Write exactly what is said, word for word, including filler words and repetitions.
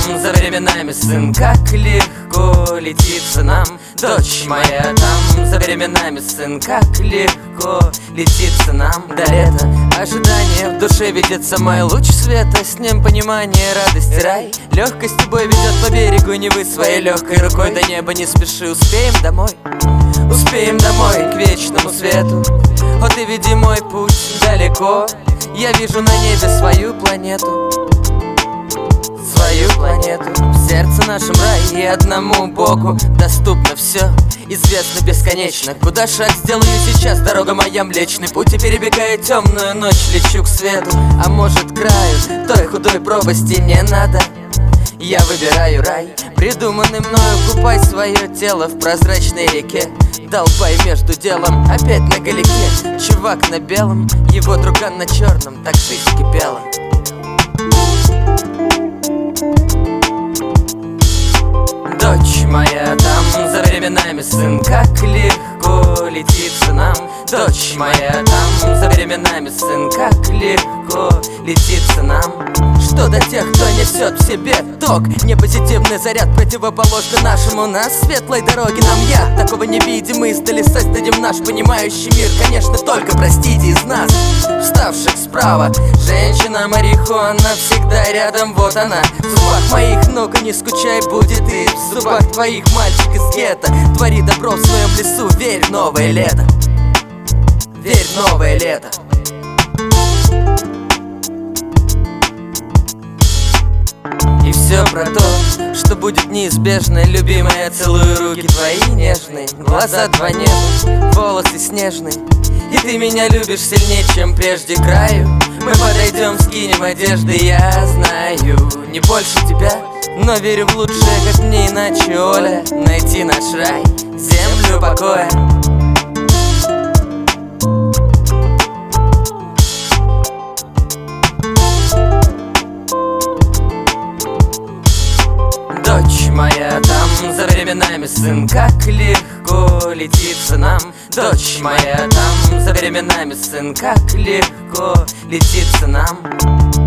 за временами, сын, как легко летится нам. Дочь моя там за временами, сын, как легко летится нам до лета. Ожидание в душе видит самый луч света, с ним понимание, радость, рай. Легкость тобой ведет по берегу Невы своей легкой рукой до неба. Не спеши, успеем домой, успеем домой к вечному свету. О, ты веди мой путь далеко, я вижу на небе свою планету. Свою планету. В сердце нашем рай, и одному Богу доступно все, известно бесконечно. Куда шаг сделаю сейчас, дорога моя Млечный Путь, и перебегая темную ночь, лечу к свету. А может, к краю той худой пропасти не надо? Я выбираю рай, придуманный мною. Купай свое тело в прозрачной реке, долбай между делом, опять на галике. Чувак на белом, его друган на черном, так жизнь кипела. Дочь моя там за временами, сын, как легко летится нам. Дочь моя там за временами, сын, как легко летится нам. Что до тех, кто несет в себе ток, не позитивный заряд, противоположный нашему. На светлой дороге нам я такого не видим, мы издали создадим наш понимающий мир. Конечно, только простите из нас, вставших справа. Женщина марихуана всегда рядом, вот она. В зубах моих, ну-ка не скучай, будет и в зубах твоих. Мальчик из гетто, твори добро в своем лесу. Верь в новое лето, верь в новое лето. И все про то, что будет неизбежно. Любимая, целую руки твои нежные, глаза два неба, волосы снежные. И ты меня любишь сильнее, чем прежде, краю. Мы подойдем, скинем одежды, я знаю, не больше тебя, но верю в лучшее, как мне иначе, Оля. Найти наш рай, землю покоя. Дочь моя там за временами, сын, как легко летится нам. Дочь моя там за временами, сын, как легко летится нам.